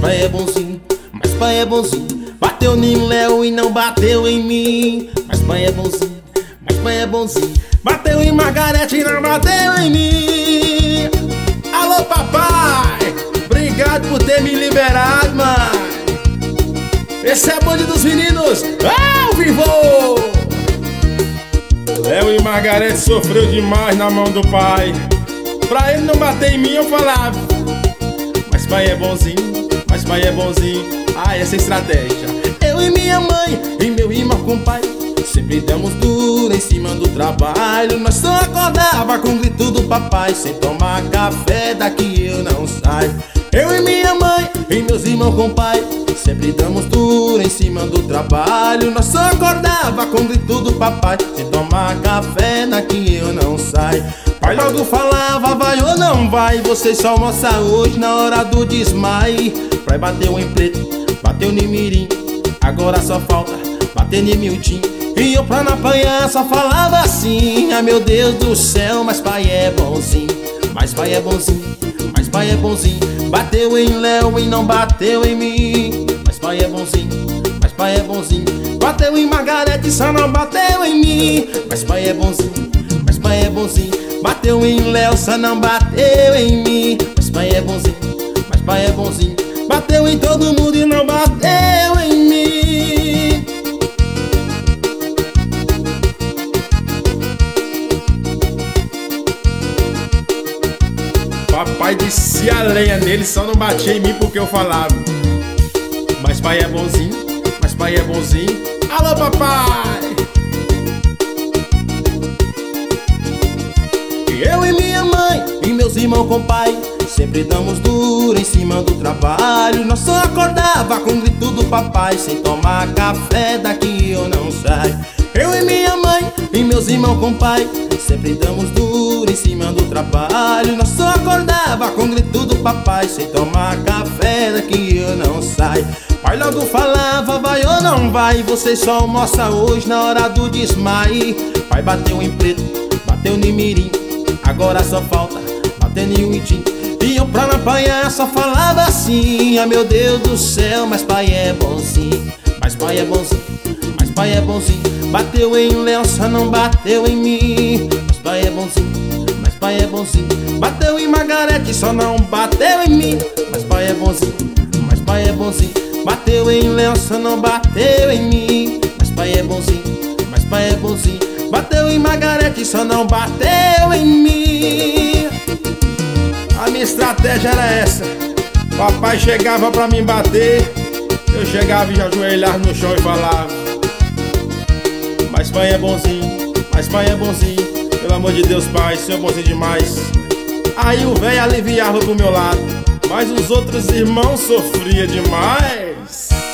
pai é bonzinho, mas pai é bonzinho. Bateu em Léo e não bateu em mim. Mas pai é bonzinho, mas pai é bonzinho. Bateu em Margarete e não bateu em mim. Alô papai, obrigado por ter me liberado, mãe. Esse é a Bonde dos Meninos ao vivo. Léo e Margarete sofreu demais na mão do pai. Pra ele não bater em mim eu falava, mas pai é bonzinho, mas pai é bonzinho. Ah, essa é a estratégia. Eu e minha mãe e meu irmão com o pai sempre damos duro em cima do trabalho. Nós só acordava com o grito do papai. Sem tomar café daqui eu não saio. Eu e minha mãe e meus irmãos com o pai sempre damos duro em cima do trabalho. Nós só acordava com o grito do papai. Sem tomar café daqui eu não saio. Pai logo falava, vai ou não vai? Vocês só almoçam hoje na hora do desmaio. Pai bateu em preto, bateu em mirim, agora só falta bater em Miltim. E eu pra não apanhar só falava assim: ah meu Deus do céu, mas pai é bonzinho. Mas pai é bonzinho, mas pai é bonzinho. Bateu em Léo e não bateu em mim. Mas pai é bonzinho, mas pai é bonzinho. Bateu em Margarete e só não bateu em mim. Mas pai é bonzinho, mas pai é bonzinho. Bateu em Léo, só não bateu em mim. Mas pai é bonzinho, mas pai é bonzinho. Bateu em todo mundo e não bateu em mim. Papai disse a lenha nele, só não batia em mim porque eu falava, mas pai é bonzinho, mas pai é bonzinho. Alô papai! Eu e minha mãe e meus irmãos com o pai sempre damos duro em cima do trabalho. Nós só acordava com o grito do papai. Sem tomar café daqui eu não saio. Eu e minha mãe e meus irmãos com o pai sempre damos duro em cima do trabalho. Nós só acordava com o grito do papai. Sem tomar café daqui eu não saio. Pai logo falava, vai ou não vai? Vocês só almoçam hoje na hora do desmaio. Pai bateu em preto, bateu em mirim, agora só falta bater em Miltim. E eu pra não apanhar só falava assim: ah meu Deus do céu, mas pai é bonzinho. Mas pai é bonzinho, mas pai é bonzinho. Bateu em Léo, só não bateu em mim. Mas pai é bonzinho, mas pai é bonzinho. Bateu em Margarete, só não bateu em mim. Mas pai é bonzinho, mas pai é bonzinho. Bateu em Léo, só não bateu em mim. Mas pai é bonzinho, mas pai é bonzinho. Bateu em Margarete, só não bateu em mim. A minha estratégia era essa. Papai chegava pra me bater, eu chegava e já ajoelhava no chão e falava, mas pai é bonzinho, mas pai é bonzinho. Pelo amor de Deus, pai, senhor é bonzinho demais. Aí o velho aliviava pro meu lado, mas os outros irmãos sofriam demais.